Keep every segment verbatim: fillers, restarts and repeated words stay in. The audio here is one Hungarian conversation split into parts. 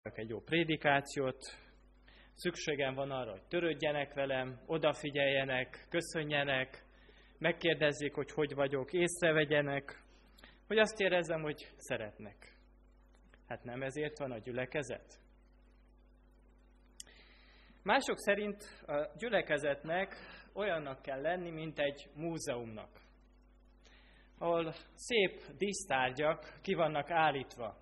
egy jó prédikációt, szükségem van arra, hogy törődjenek velem, odafigyeljenek, köszönjenek, megkérdezzék, hogy hogy vagyok, észrevegyenek, hogy azt érezzem, hogy szeretnek. Hát nem ezért van a gyülekezet? Mások szerint a gyülekezetnek olyannak kell lenni, mint egy múzeumnak, ahol szép dísztárgyak ki vannak állítva.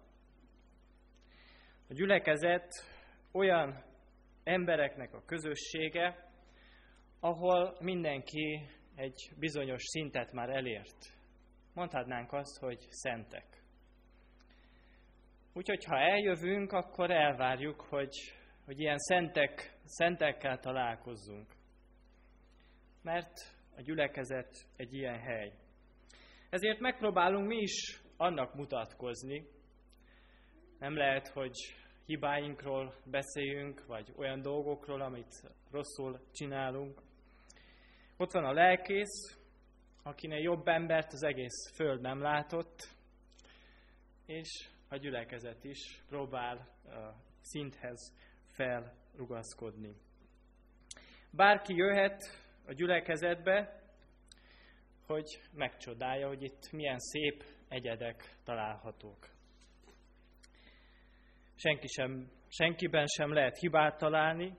A gyülekezet olyan embereknek a közössége, ahol mindenki egy bizonyos szintet már elért. Mondhatnánk azt, hogy szentek. Úgyhogy ha eljövünk, akkor elvárjuk, hogy, hogy ilyen szentek, szentekkel találkozzunk. Mert a gyülekezet egy ilyen hely. Ezért megpróbálunk mi is annak mutatkozni. Nem lehet, hogy hibáinkról beszéljünk, vagy olyan dolgokról, amit rosszul csinálunk. Ott van a lelkész, akinél jobb embert az egész föld nem látott, és a gyülekezet is próbál a szinthez felrugaszkodni. Bárki jöhet a gyülekezetbe, hogy megcsodálja, hogy itt milyen szép egyedek találhatók. Senki sem, senkiben sem lehet hibát találni,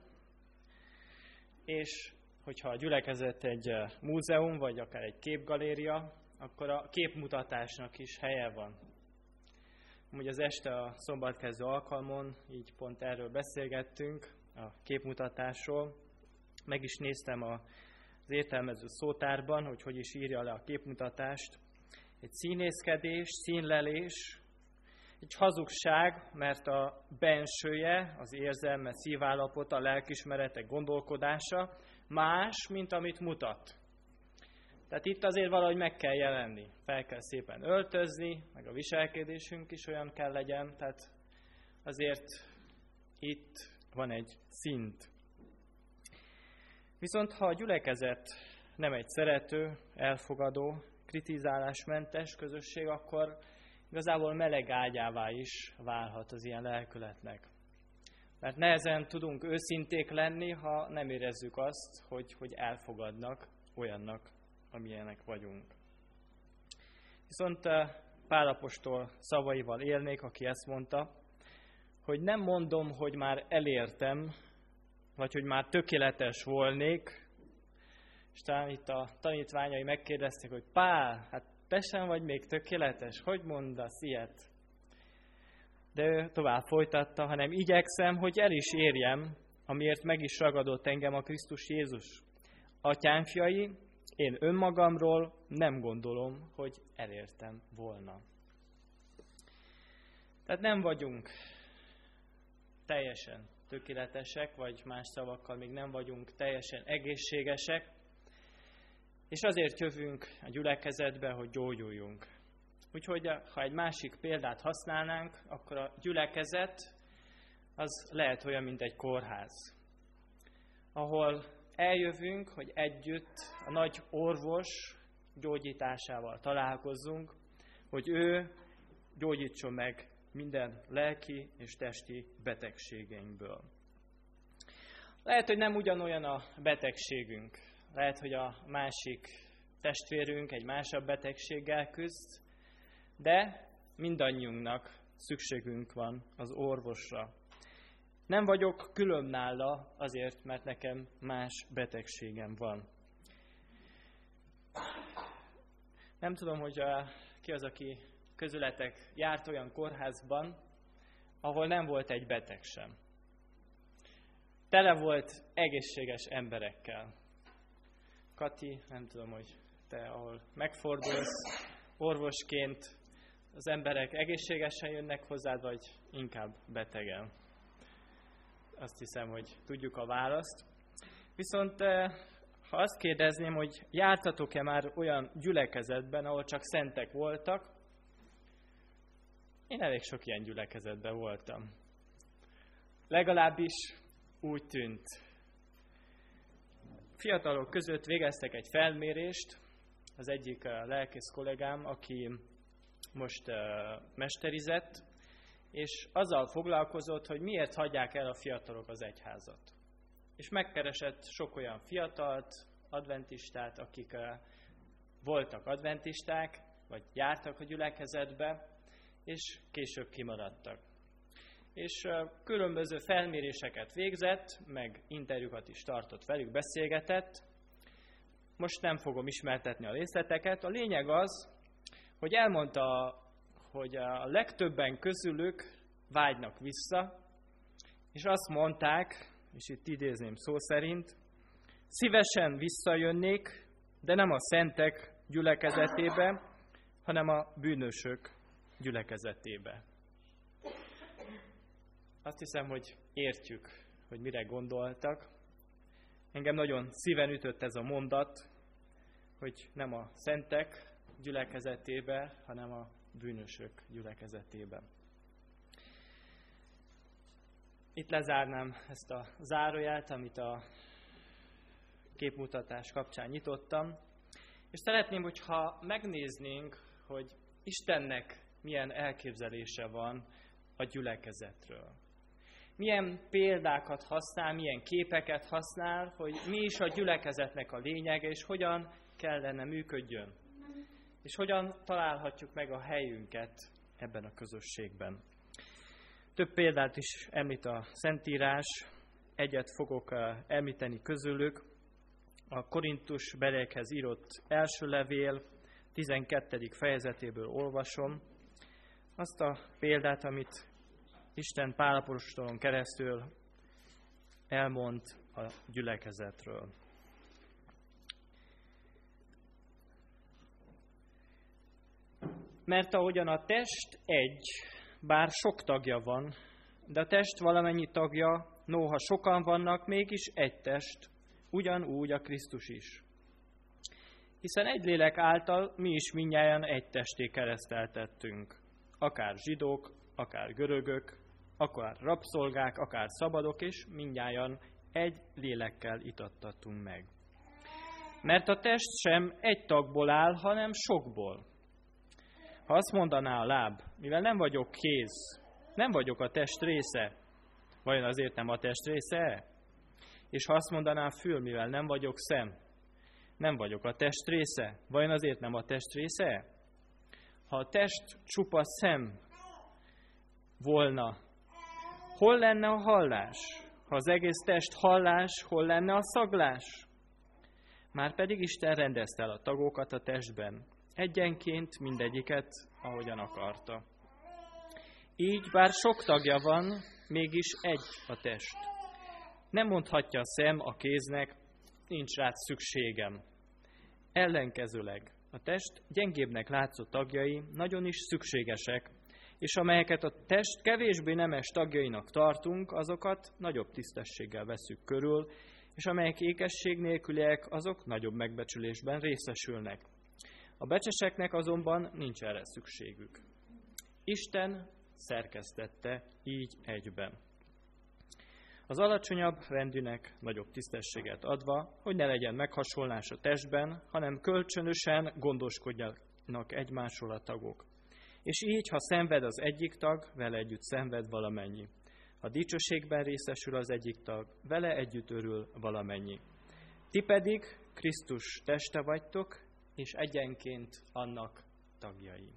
és hogyha a gyülekezet egy múzeum, vagy akár egy képgaléria, akkor a képmutatásnak is helye van. Ugye az este a szombatkezdő alkalmon, így pont erről beszélgettünk, a képmutatásról. Meg is néztem az értelmező szótárban, hogy hogy is írja le a képmutatást. Egy színészkedés, színlelés, egy hazugság, mert a bensője, az érzelme, szívállapota, a lelkismerete, gondolkodása más, mint amit mutat. Tehát itt azért valahogy meg kell jelenni, fel kell szépen öltözni, meg a viselkedésünk is olyan kell legyen, tehát azért itt van egy szint. Viszont ha a gyülekezet nem egy szerető, elfogadó, kritizálásmentes közösség, akkor igazából meleg ágyává is válhat az ilyen lelkületnek. Mert nehezen tudunk őszinték lenni, ha nem érezzük azt, hogy, hogy elfogadnak olyannak, amilyenek vagyunk. Viszont Pál apostol szavaival élnék, aki ezt mondta, hogy nem mondom, hogy már elértem, vagy hogy már tökéletes volnék, és talán itt a tanítványai megkérdezték, hogy Pál, hát te sem vagy még tökéletes, hogy mondasz ilyet? De ő tovább folytatta, hanem igyekszem, hogy el is érjem, amiért meg is ragadott engem a Krisztus Jézus. Atyám fiai, én önmagamról nem gondolom, hogy elértem volna. Tehát nem vagyunk teljesen tökéletesek, vagy más szavakkal még nem vagyunk teljesen egészségesek, és azért jövünk a gyülekezetbe, hogy gyógyuljunk. Úgyhogy ha egy másik példát használnánk, akkor a gyülekezet az lehet olyan, mint egy kórház, ahol eljövünk, hogy együtt a nagy orvos gyógyításával találkozzunk, hogy ő gyógyítson meg minden lelki és testi betegségeinkből. Lehet, hogy nem ugyanolyan a betegségünk. Lehet, hogy a másik testvérünk egy másabb betegséggel küzd, de mindannyiunknak szükségünk van az orvosra. Nem vagyok külön nála azért, mert nekem más betegségem van. Nem tudom, hogy a, ki az, aki közületek járt olyan kórházban, ahol nem volt egy beteg sem. Tele volt egészséges emberekkel. Kati, nem tudom, hogy te ahol megfordulsz orvosként, az emberek egészségesen jönnek hozzád, vagy inkább betegen? Azt hiszem, hogy tudjuk a választ. Viszont ha azt kérdezném, hogy jártatok-e már olyan gyülekezetben, ahol csak szentek voltak, én elég sok ilyen gyülekezetben voltam. Legalábbis úgy tűnt. Fiatalok között végeztek egy felmérést, az egyik lelkész kollégám, aki most uh, mesterizett, és azzal foglalkozott, hogy miért hagyják el a fiatalok az egyházat. És megkeresett sok olyan fiatalt, adventistát, akik voltak adventisták, vagy jártak a gyülekezetbe, és később kimaradtak. És különböző felméréseket végzett, meg interjúkat is tartott velük, beszélgetett. Most nem fogom ismertetni a részleteket. A lényeg az, hogy elmondta, hogy a legtöbben közülük vágynak vissza, és azt mondták, és itt idézném szó szerint, szívesen visszajönnék, de nem a szentek gyülekezetébe, hanem a bűnösök gyülekezetébe. Azt hiszem, hogy értjük, hogy mire gondoltak. Engem nagyon szíven ütött ez a mondat, hogy nem a szentek gyülekezetébe, hanem a bűnösök gyülekezetébe. Itt lezárnám ezt a zárójelt, amit a képmutatás kapcsán nyitottam, és szeretném, hogyha megnéznénk, hogy Istennek milyen elképzelése van a gyülekezetről. Milyen példákat használ, milyen képeket használ, hogy mi is a gyülekezetnek a lényege, és hogyan kellene működjön. És hogyan találhatjuk meg a helyünket ebben a közösségben. Több példát is említ a Szentírás, egyet fogok említeni közülük. A Korintus beliekhez írott első levél tizenkettedik fejezetéből olvasom azt a példát, amit Isten Pál apostolon keresztül elmond a gyülekezetről. Mert ahogyan a test egy, bár sok tagja van, de a test valamennyi tagja, noha sokan vannak, mégis egy test, ugyanúgy a Krisztus is. Hiszen egy lélek által mi is mindnyájan egy testé kereszteltettünk, akár zsidók, akár görögök, akár rabszolgák, akár szabadok, és mindnyájan egy lélekkel itattattunk meg. Mert a test sem egy tagból áll, hanem sokból. Ha azt mondaná a láb, mivel nem vagyok kéz, nem vagyok a test része, vajon azért nem a test része? És ha azt mondaná a fül, mivel nem vagyok szem, nem vagyok a test része, vajon azért nem a test része? Ha a test csupa szem volna, hol lenne a hallás? Ha az egész test hallás, hol lenne a szaglás? Márpedig Isten rendezte el a tagokat a testben, egyenként mindegyiket, ahogyan akarta. Így, bár sok tagja van, mégis egy a test. Nem mondhatja a szem a kéznek, nincs rád szükségem. Ellenkezőleg a test gyengébbnek látszó tagjai nagyon is szükségesek, és amelyeket a test kevésbé nemes tagjainak tartunk, azokat nagyobb tisztességgel veszük körül, és amelyek ékesség nélküliek, azok nagyobb megbecsülésben részesülnek. A becseseknek azonban nincs erre szükségük. Isten szerkesztette így egyben. Az alacsonyabb rendűnek nagyobb tisztességet adva, hogy ne legyen meghasonlás a testben, hanem kölcsönösen gondoskodjanak egymásról a tagok. És így, ha szenved az egyik tag, vele együtt szenved valamennyi. Ha dicsőségben részesül az egyik tag, vele együtt örül valamennyi. Ti pedig Krisztus teste vagytok, és egyenként annak tagjai.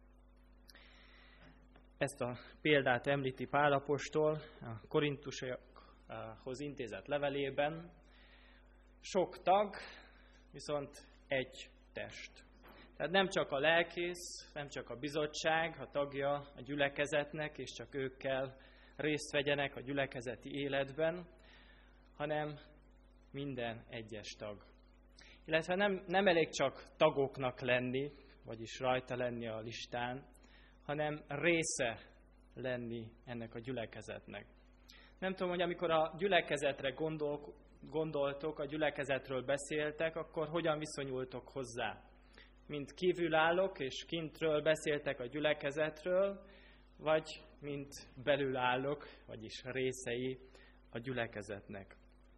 Ezt a példát említi Pál apostol a Korintusokhoz intézett levelében. Sok tag, viszont egy test. Tehát nem csak a lelkész, nem csak a bizottság, a tagja a gyülekezetnek, és csak ők kell részt vegyenek a gyülekezeti életben, hanem minden egyes tag. Illetve nem, nem elég csak tagoknak lenni, vagyis rajta lenni a listán, hanem része lenni ennek a gyülekezetnek. Nem tudom, hogy amikor a gyülekezetre gondol, gondoltok, a gyülekezetről beszéltek, akkor hogyan viszonyultok hozzá? Mint kívülállók és kintről beszéltek a gyülekezetről, vagy mint belülállók, vagyis részei a gyülekezetnek.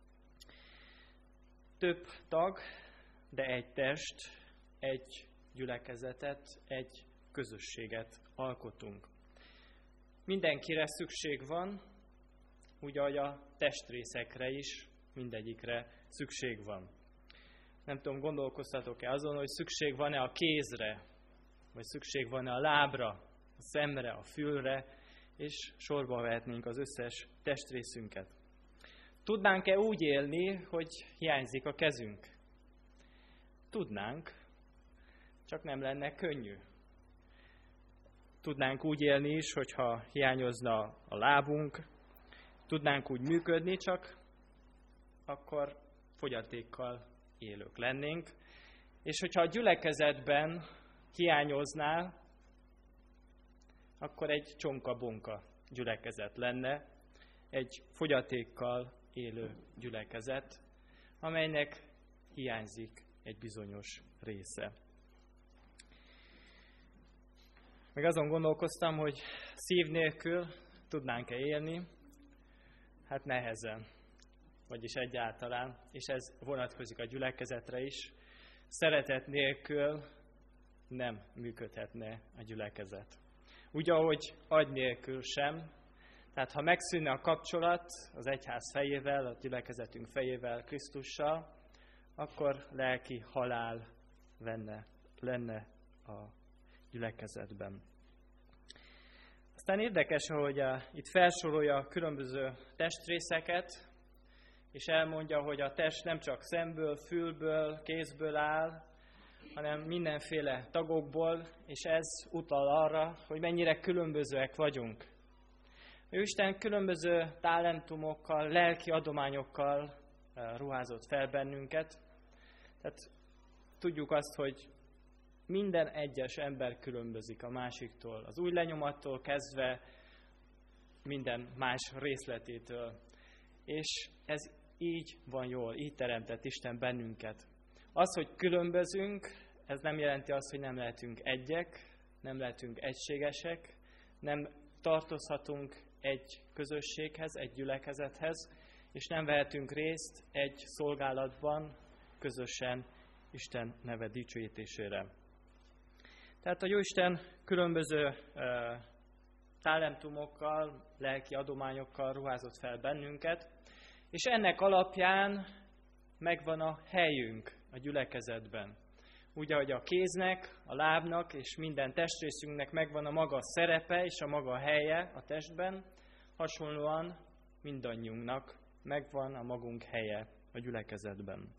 Több tag, de egy test, egy gyülekezetet, egy közösséget alkotunk. mindenkire szükség van, úgy, ahogy a testrészekre is mindegyikre szükség van. Nem tudom, gondolkoztatok-e azon, hogy szükség van-e a kézre, vagy szükség van-e a lábra, a szemre, a fülre, és sorba vehetnénk az összes testrészünket. Tudnánk-e úgy élni, hogy hiányzik a kezünk? Tudnánk, csak nem lenne könnyű. Tudnánk úgy élni is, hogyha hiányozna a lábunk, tudnánk úgy működni, csak akkor fogyatékkal élők lennénk. És hogyha a gyülekezetben hiányoznál, akkor egy csonka-bonka gyülekezet lenne, egy fogyatékkal élő gyülekezet, amelynek hiányzik egy bizonyos része. Meg azon gondolkoztam, hogy szív nélkül tudnánk-e élni? Hát nehezen, vagyis egyáltalán, és ez vonatkozik a gyülekezetre is. Szeretet nélkül nem működhetne a gyülekezet. Úgy, ahogy agy nélkül sem. Tehát ha megszűnne a kapcsolat az egyház fejével, a gyülekezetünk fejével, Krisztussal, akkor lelki halál lenne, lenne a gyülekezetben. Aztán érdekes, hogy a, itt felsorolja a különböző testrészeket, és elmondja, hogy a test nem csak szemből, fülből, kézből áll, hanem mindenféle tagokból, és ez utal arra, hogy mennyire különbözőek vagyunk. Isten különböző talentumokkal, lelki adományokkal ruházott fel bennünket. Tehát tudjuk azt, hogy minden egyes ember különbözik a másiktól, az új lenyomattól kezdve minden más részletétől. És ez így van jól, így teremtett Isten bennünket. Az, hogy különbözünk, ez nem jelenti azt, hogy nem lehetünk egyek, nem lehetünk egységesek, nem tartozhatunk egy közösséghez, egy gyülekezethez, és nem vehetünk részt egy szolgálatban közösen Isten neve dicsőítésére. Tehát a Jóisten különböző uh, talentumokkal, lelki adományokkal ruházott fel bennünket, és ennek alapján megvan a helyünk a gyülekezetben. Úgy, ahogy a kéznek, a lábnak és minden testrészünknek megvan a maga szerepe és a maga helye a testben, hasonlóan mindannyiunknak megvan a magunk helye a gyülekezetben.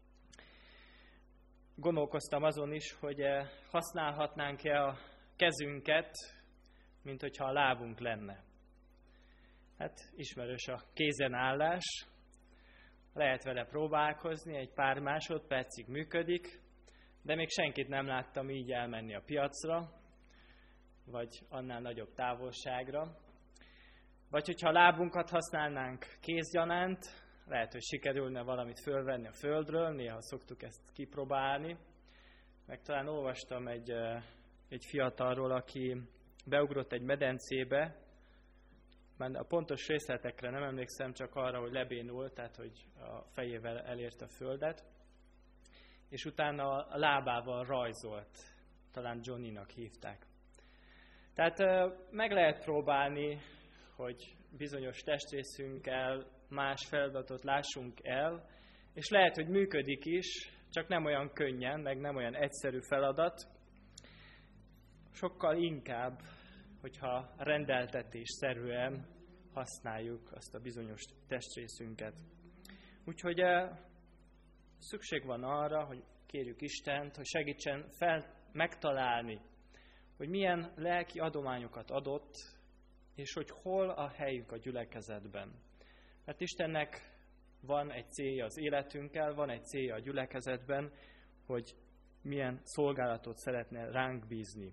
Gondolkoztam azon is, hogy használhatnánk-e a kezünket, mint hogyha a lábunk lenne. Hát ismerős a kézenállás, lehet vele próbálkozni, egy pár másodpercig működik, de még senkit nem láttam így elmenni a piacra, vagy annál nagyobb távolságra. Vagy hogyha a lábunkat használnánk kézgyanánt, lehet, hogy sikerülne valamit fölvenni a földről, néha szoktuk ezt kipróbálni. Meg talán olvastam egy, egy fiatalról, aki beugrott egy medencébe, már a pontos részletekre nem emlékszem, csak arra, hogy lebénult, tehát hogy a fejével elérte a földet, és utána a lábával rajzolt, talán Johnnynak hívták. Tehát meg lehet próbálni, hogy bizonyos testrészünkkel más feladatot lássunk el, és lehet, hogy működik is, csak nem olyan könnyen, meg nem olyan egyszerű feladat. Sokkal inkább, hogyha rendeltetésszerűen használjuk azt a bizonyos testrészünket. Úgyhogy szükség van arra, hogy kérjük Istent, hogy segítsen fel megtalálni, hogy milyen lelki adományokat adott, és hogy hol a helyük a gyülekezetben. Mert Istennek van egy célja az életünkkel, van egy célja a gyülekezetben, hogy milyen szolgálatot szeretne ránk bízni.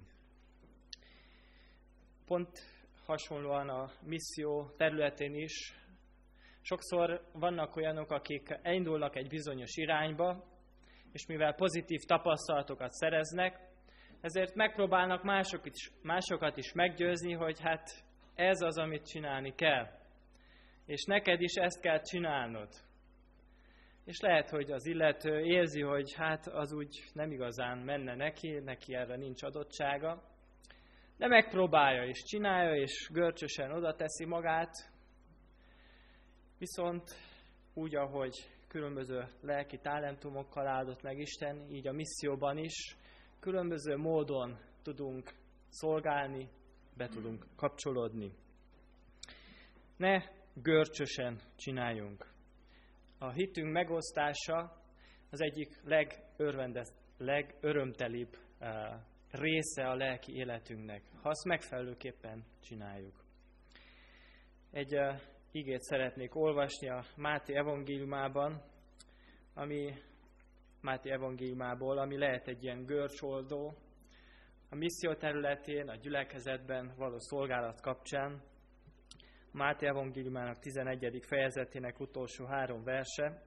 Pont hasonlóan a misszió területén is sokszor vannak olyanok, akik elindulnak egy bizonyos irányba, és mivel pozitív tapasztalatokat szereznek, ezért megpróbálnak mások is, másokat is meggyőzni, hogy hát ez az, amit csinálni kell. És neked is ezt kell csinálnod. És lehet, hogy az illető érzi, hogy hát az úgy nem igazán menne neki, neki erre nincs adottsága. de megpróbálja és csinálja, és görcsösen oda teszi magát, viszont úgy, ahogy különböző lelki talentumokkal áldott meg Isten, így a misszióban is különböző módon tudunk szolgálni, be tudunk kapcsolódni. Ne görcsösen csináljunk. A hitünk megosztása az egyik legörömtelibb része a lelki életünknek, ha azt megfelelőképpen csináljuk. Egy igét szeretnék olvasni a Máté evangéliumában, ami Máté evangéliumából, ami lehet egy ilyen görcsoldó a misszió területén, a gyülekezetben való szolgálat kapcsán. Máté evangéliumának tizenegyedik fejezetének utolsó három verse.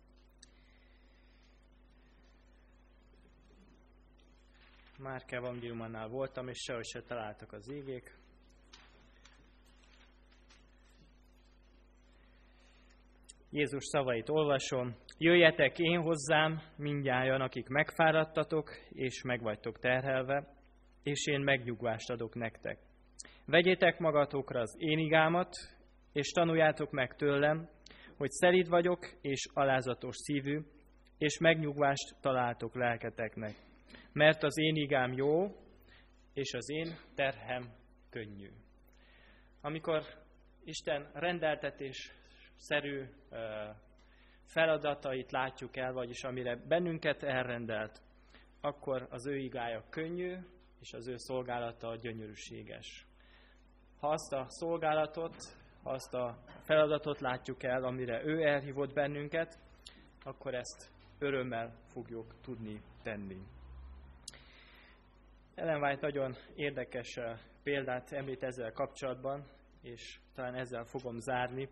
Márk evangéliumánál voltam, és sehogy se találtak az igék. Jézus szavait olvasom. Jöjjetek én hozzám, mindnyájan, akik megfáradtatok, és megvagytok terhelve, és én megnyugvást adok nektek. Vegyétek magatokra az én igámat, és tanuljátok meg tőlem, hogy szelíd vagyok, és alázatos szívű, és megnyugvást találtok lelketeknek. Mert az én igám jó, és az én terhem könnyű. Amikor Isten rendeltetésszerű feladatait látjuk el, vagyis amire bennünket elrendelt, akkor az ő igája könnyű, és az ő szolgálata gyönyörűséges. Ha azt a szolgálatot, ha azt a feladatot látjuk el, amire ő elhívott bennünket, akkor ezt örömmel fogjuk tudni tenni. Ellen White nagyon érdekes példát említ ezzel kapcsolatban, és talán ezzel fogom zárni.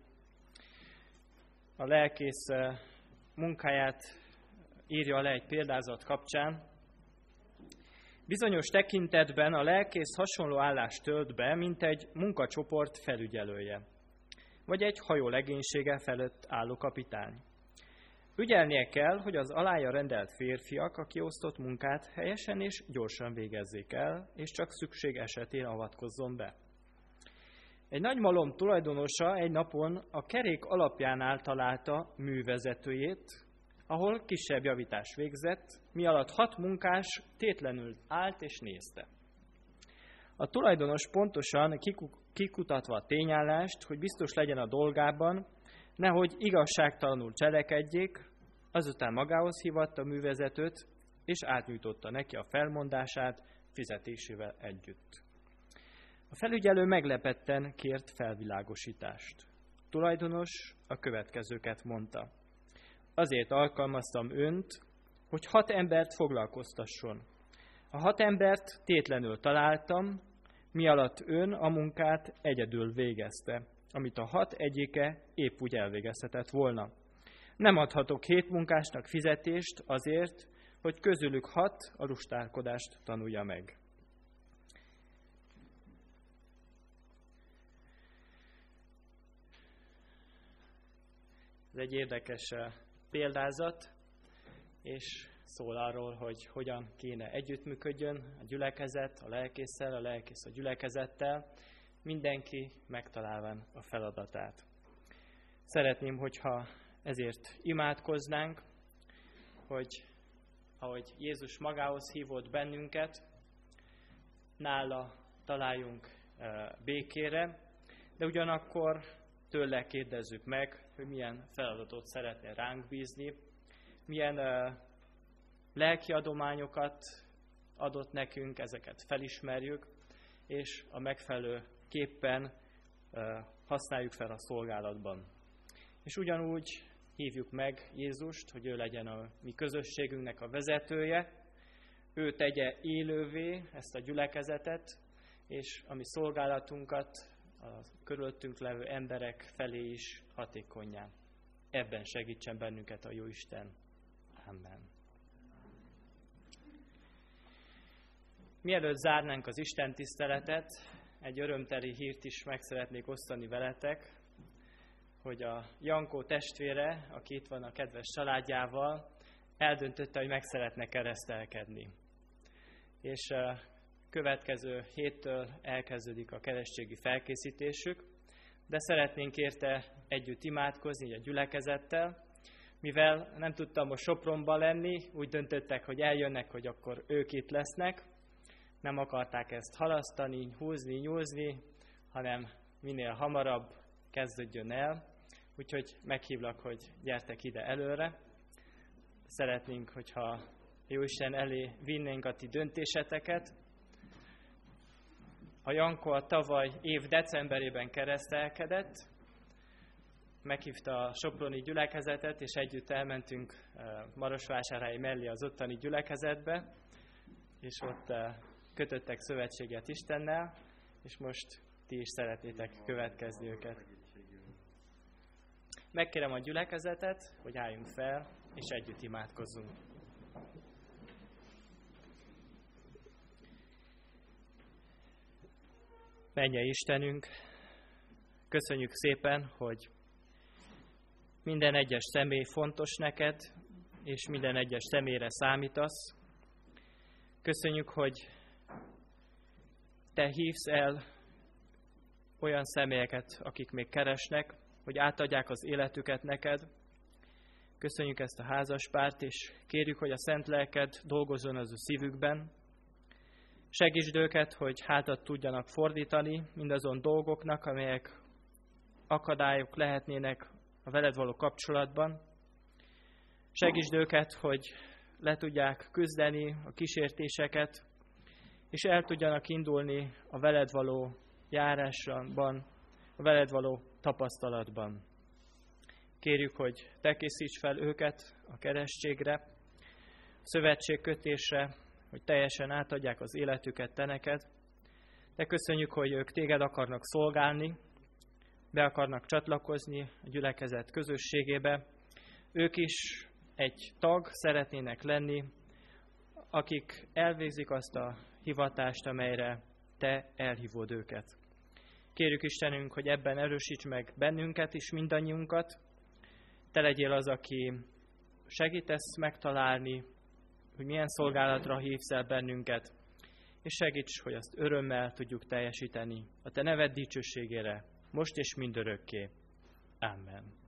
A lelkész munkáját írja le egy példázat kapcsán. Bizonyos tekintetben a lelkész hasonló állást tölt be, mint egy munkacsoport felügyelője, vagy egy hajó legénysége felett álló kapitány. Ügyelnie kell, hogy az alája rendelt férfiak a kiosztott munkát helyesen és gyorsan végezzék el, és csak szükség esetén avatkozzon be. Egy nagy malom tulajdonosa egy napon a kerék alapjánál találta művezetőjét, ahol kisebb javítás végzett, mi alatt hat munkás tétlenül állt és nézte. A tulajdonos pontosan kikutatva a tényállást, hogy biztos legyen a dolgában, nehogy igazságtalanul cselekedjék, azután magához hívatta a művezetőt, és átnyújtotta neki a felmondását fizetésével együtt. A felügyelő meglepetten kért felvilágosítást. A tulajdonos a következőket mondta. Azért alkalmaztam önt, hogy hat embert foglalkoztasson. A hat embert tétlenül találtam, mi alatt ön a munkát egyedül végezte, amit a hat egyike épp úgy elvégezhetett volna. Nem adhatok hét munkásnak fizetést azért, hogy közülük hat a rustálkodást tanulja meg. Ez egy érdekes példázat, és szól arról, hogy hogyan kéne együttműködjön a gyülekezet, a lelkésszel, a lelkész a gyülekezettel, mindenki megtalálván a feladatát. Szeretném, hogyha ezért imádkoznánk, hogy ahogy Jézus magához hívott bennünket, nála találjunk békére, de ugyanakkor tőle kérdezzük meg, hogy milyen feladatot szeretne ránk bízni, milyen uh, lelki adományokat adott nekünk, ezeket felismerjük, és a megfelelő képpen uh, használjuk fel a szolgálatban. És ugyanúgy hívjuk meg Jézust, hogy ő legyen a mi közösségünknek a vezetője, ő tegye élővé ezt a gyülekezetet, és a mi szolgálatunkat a körülöttünk levő emberek felé is hatékonnyá. Ebben segítsen bennünket a Jóisten. Amen. Mielőtt zárnánk az Isten tiszteletet, egy örömteli hírt is meg szeretnék osztani veletek, hogy a Jankó testvére, aki itt van a kedves családjával, eldöntötte, hogy meg szeretne keresztelkedni. És következő héttől elkezdődik a keresztségi felkészítésük, de szeretnénk érte együtt imádkozni a gyülekezettel, mivel nem tudtam most Sopronban lenni, úgy döntöttek, hogy eljönnek, hogy akkor ők itt lesznek. Nem akarták ezt halasztani, húzni, nyúzni, hanem minél hamarabb kezdődjön el. Úgyhogy meghívlak, hogy gyertek ide előre. Szeretnénk, hogyha Jóisten elé vinnénk a ti döntéseteket. A Janko a tavaly év decemberében keresztelkedett, meghívta a soproni gyülekezetet, és együtt elmentünk Marosvásárhely mellé az ottani gyülekezetbe, és ott kötöttek szövetséget Istennel, és most ti is szeretnétek következni őket. Megkérem a gyülekezetet, hogy álljunk fel, és együtt imádkozzunk. Mennyei Istenünk, köszönjük szépen, hogy minden egyes személy fontos neked, és minden egyes személyre számítasz. Köszönjük, hogy te hívsz el olyan személyeket, akik még keresnek, hogy átadják az életüket neked. Köszönjük ezt a házaspárt, és kérjük, hogy a Szent Lelked dolgozzon az ő szívükben. Segítsd őket, hogy hátat tudjanak fordítani mindazon dolgoknak, amelyek akadályok lehetnének a veled való kapcsolatban. Segítsd őket, hogy le tudják küzdeni a kísértéseket, és el tudjanak indulni a veled való járásban, a veled való tapasztalatban. Kérjük, hogy te készíts fel őket a keresztségre, a szövetségkötésre, hogy teljesen átadják az életüket te neked. De köszönjük, hogy ők téged akarnak szolgálni, be akarnak csatlakozni a gyülekezet közösségébe. Ők is egy tag szeretnének lenni, akik elvégzik azt a hivatást, amelyre te elhívod őket. Kérjük Istenünk, hogy ebben erősíts meg bennünket is, mindannyiunkat. Te legyél az, aki segítesz megtalálni, hogy milyen szolgálatra hívsz el bennünket, és segíts, hogy azt örömmel tudjuk teljesíteni a te neved dicsőségére, most és mindörökké. Amen.